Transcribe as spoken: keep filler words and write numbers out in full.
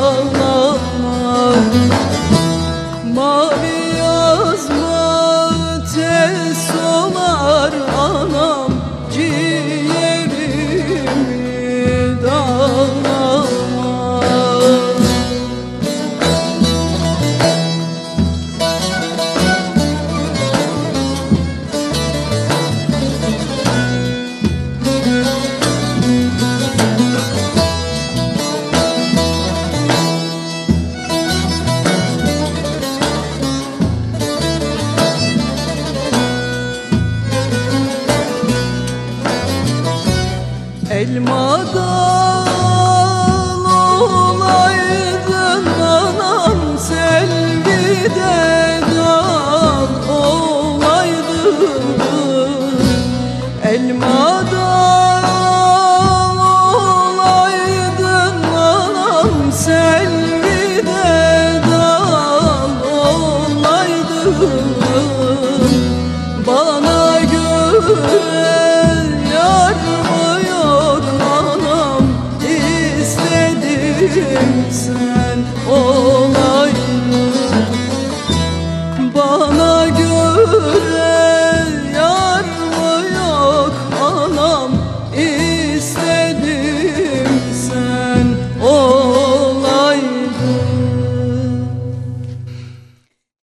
ağlama. Mavi yazma tez solar anam, ciğerimi dağlama. Elma dal olaydın anam, selvide dal olaydın. Elma dal olaydın anam, selvide dal olaydın. Bana göre yar sen ol.